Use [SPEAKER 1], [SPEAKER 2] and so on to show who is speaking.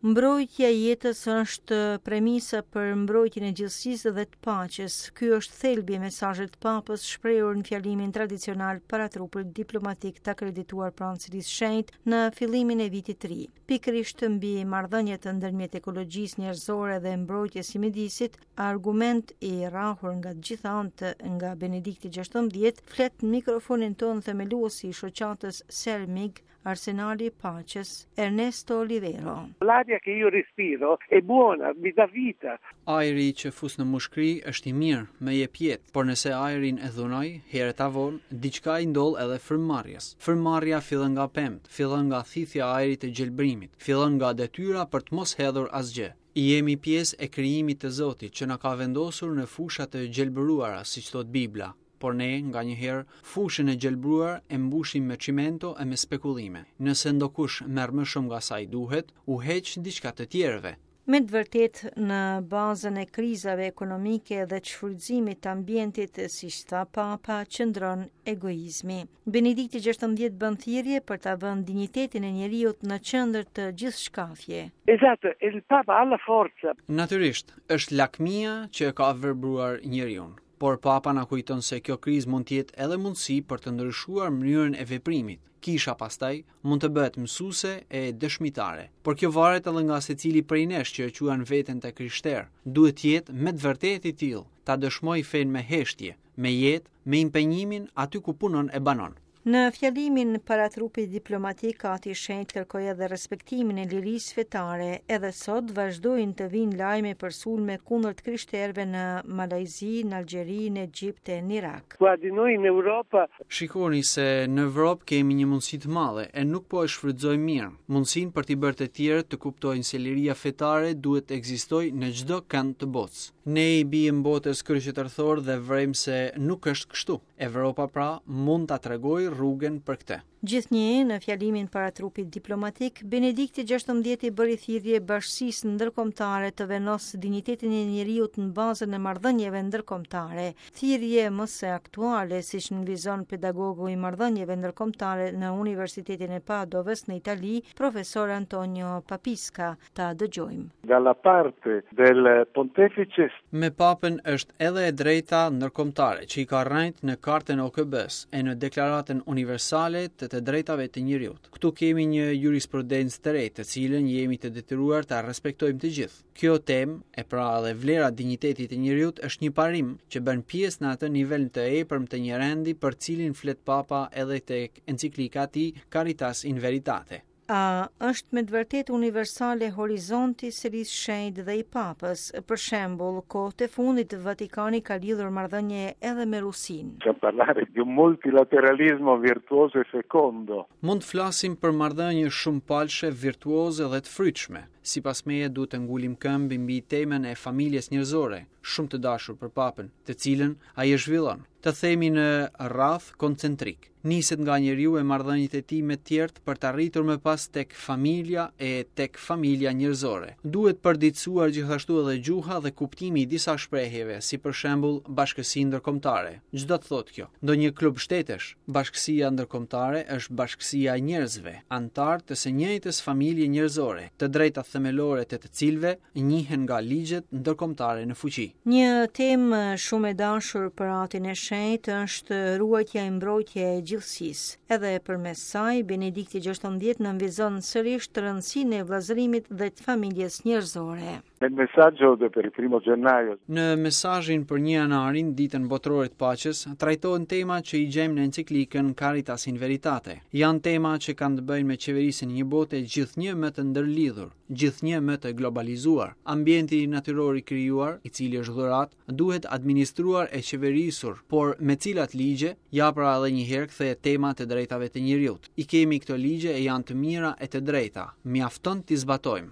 [SPEAKER 1] Mbrojtja e jetës është premisa për mbrojtjen e gjithësisë dhe të paqes. Ky është thelbi i mesazhit të Papës shprehur në fjalimin tradicional para trupit diplomatik të akredituar pranë Sërisë së Shenjtë në fillimin e vitit të ri. Pikërisht mbi marrëdhëniet ndërmjet ekologjisë njerëzore dhe mbrojtjes së mjedisit, argument i rrahur nga të gjitha anët nga Benedikti XVI, flet në mikrofonin ton themeluesi i shoqatës Sermig, Arsenali i Paqes, Ernesto Olivero.
[SPEAKER 2] L'aria che io respiro è buona, mi dà vita.
[SPEAKER 3] Ajri që fus në mushkëri është i mirë, më jep jetë, por nëse ajrin e dhunoj, herët avon, diçka i ndodh edhe frymëmarrjes. Frymëmarrja fillon nga pemt, fillon nga thithja e ajrit të gjelbrimit, fillon nga detyra për të mos hedhur asgjë. Jemi pjesë e krijimit të Zotit që na ka vendosur në fusha të gjelbëruara, siç thot Bibla. Por ne, nga njëherë, fushën e gjelbruar e mbushim me çimento e me spekulime. Nëse ndokush merr më shumë nga sa i duhet, u heq diçka të tjerëve.
[SPEAKER 1] Me të vërtet, në bazën e krizave ekonomike dhe të shfrytëzimit të ambientit, siç tha Papa, qëndron egoizmi. Benedikti XVI bën thirrje për ta vënë dinjitetin e njeriut në qendër të gjithë shkafje.
[SPEAKER 2] Esatto, e il Papa ha la forza.
[SPEAKER 3] Natyrisht, është lakmia që e ka verbruar njeriun. Por Papa na kujton se kjo krizë mund të jetë edhe mundësi për të ndryshuar mënyrën e veprimit. Kisha pastaj mund të bëhet mësuese e dëshmitare. Por kjo varet edhe nga secili prej nesh që e quajnë veten të krishterë. Duhet të jetë me të vërtetë i tillë, ta dëshmoj fen me heshtje, me jetë, me impenjimin aty ku punon e banon.
[SPEAKER 1] Në fjalimin para trupit diplomatik, Ati i Shenjtë kërkoi edhe respektimin e lirisë fetare. Edhe sot vazhdojnë të vinë lajme për sulme kundër të krishterëve në Malajzi, në Algjeri, në Egjipt e në Irak.
[SPEAKER 2] Qua di noi in Europa.
[SPEAKER 3] Shikoni se në Evropë kemi një mundësi të madhe e nuk po e shfrytëzojmë mirë. Mundësinë për t'i bërë të tjerë të kuptojnë se liria fetare duhet të ekzistojë në çdo kënd të botës. Ne i bijmë botës kryqëtërthor dhe vrejmë se nuk është kështu. Evropa pra mund ta tregojë rrugën për këtë.
[SPEAKER 1] Gjithnjë, në fjalimin para trupit diplomatik, Benedikti XVI bëri thirrje bashkësisë ndërkombëtare të vendos dinjitetin e njeriut në bazën e marrëdhënieve ndërkombëtare. Thirrje më së aktuale, siç nënvizon pedagogu i marrëdhënieve ndërkombëtare në Universitetin e Padovës në Itali, profesor Antonio Papisca. Ta dëgjojmë.
[SPEAKER 2] Dalla parte del pontefice.
[SPEAKER 3] Me papën është edhe e drejta ndërkombëtare që i ka rënë në Kartën OKB-s e në Deklaratën Universale të drejtave të njeriut. Këtu kemi një jurisprudencë të re, të cilën jemi të detyruar ta respektojmë të gjithë. Kjo temë, e pra edhe vlera dinjitetit të njeriut, është një parim që bën pjesë në atë nivel të epërm të një rendi për cilin flet Papa edhe tek enciklika e tij Caritas in Veritate.
[SPEAKER 1] A është me të vërtetë universale horizonti i Sërisë së Shenjtë dhe i Papës? Për shembull, kohët e fundit Vatikani ka lidhur marrëdhënie edhe me Rusinë.
[SPEAKER 2] C'è parlare di un multilateralismo virtuoso e fecondo.
[SPEAKER 3] Mund të flasim për marrëdhënie shumë palshe, virtuoze dhe të frytshme. Sipas meje duhet të ngulim këmbë mbi temën e familjes njerëzore, shumë të dashur për Papën, të cilën ai e zhvillon. Të themi në rraf koncentrik. Niset nga njeriu e marrëdhëniet e tij me të tjerët për të arritur më pas tek familja e tek familja njerëzore. Duhet përditësuar gjithashtu edhe gjuha dhe kuptimi i disa shprehjeve, si për shembull bashkësi ndërkombëtare. Ç'do të thotë kjo? Ndonjë klub shtetesh, bashkësia ndërkombëtare është bashkësia e njerëzve, antar të së njëjtës familje njerëzore, të drejtat themelore të cilëve njihen nga ligjet ndërkombëtare në fuqi.
[SPEAKER 1] Një temë shumë e dashur për Atin e Shenjtë është ruajtja e mbrojtja e gjithësisë. Edhe përmes saj, Benedikti XVI nënvizon sërish të rëndësinë e vllazërimit dhe të familjes njerëzore.
[SPEAKER 2] Nel messaggio per il 1 gennaio.
[SPEAKER 3] Në mesazhin për 1 janarin, ditën botërore të paqes, trajtohen tema që i gjejmë në enciklikën Caritas in Veritate. Janë tema që kanë të bëjnë me qeverisjen e një bote gjithnjë më të ndërlidhur, gjithnjë më të globalizuar. Ambienti natyror i krijuar, i cili është dhurat, duhet administruar e qeverisur, por me cilat ligje, ja pra edhe një herë kthehet tema të drejtave të njeriut. I kemi këto ligje e janë të mira e të drejta. Mjafton t'i zbatojmë.